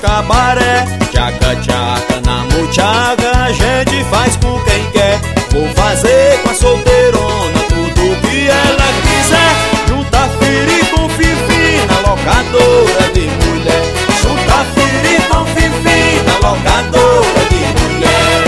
cabaré. Tchaca, tchaca na muchaga, a gente faz com quem quer. Vou fazer com a solteirona tudo que ela quiser. Junta firi com fifi na locadora de mulher. Junta firi com fifi na locadora de mulher.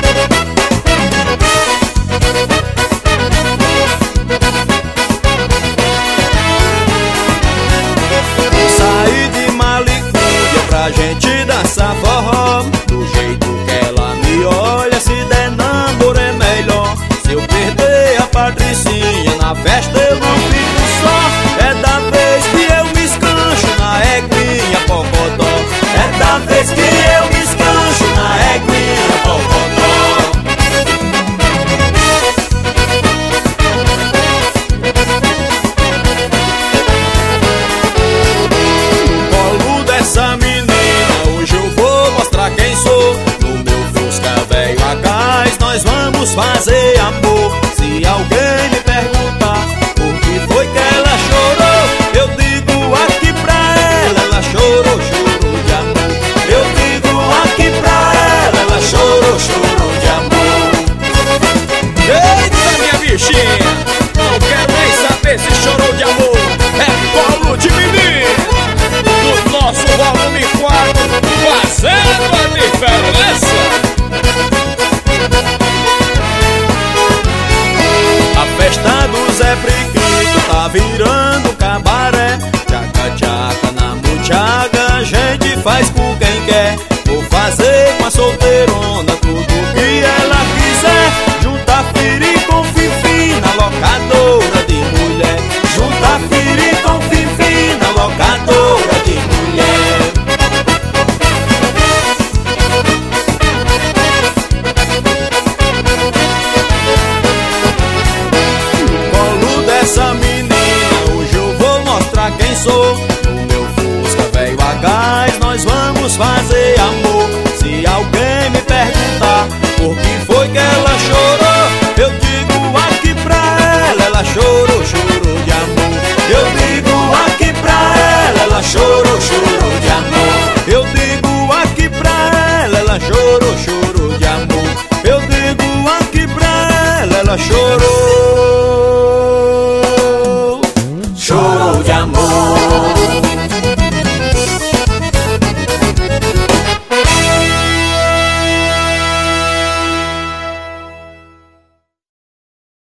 Vou sair de Malicúdia pra gente dançar forró. Do jeito que ela me olha, se der namoro é melhor. Se eu perder a Patricinha na festa eu não fico só. É da vez que eu me escancho na eguinha pocotó. É da vez que eu me escancho na eguinha pocotó. No colo dessa menina hoje eu vou mostrar quem sou. No meu Fusca velho a gás nós vamos fazer amor. Se alguém me perguntar por que foi que ela chorou, eu digo aqui pra ela chorou, chorou de amor. Eu digo aqui pra ela chorou, chorou de amor. Eita, minha bichinha, não quero nem saber se chorou de amor. É colo de menino, do nosso volume 4, fazendo a diferença. A festa do Zé Priquito tá virando cabaré. Tchaca, tchaca na muchaga, a gente faz com quem quer. Vou fazer com a solteirona tudo que ela quiser. Junta firi com fifi na locadora de mulher. Junta firi com fifi na locadora de mulher. Essa menina hoje eu vou mostrar quem sou. No meu Fusca velho a gás nós vamos fazer amor. Se alguém me perguntar por que foi que ela chorou, eu digo aqui pra ela chorou, chorou de amor. Eu digo aqui pra ela chorou, chorou de amor. Eu digo aqui pra ela chorou, chorou de amor. Eu digo aqui pra ela chorou, chorou de amor.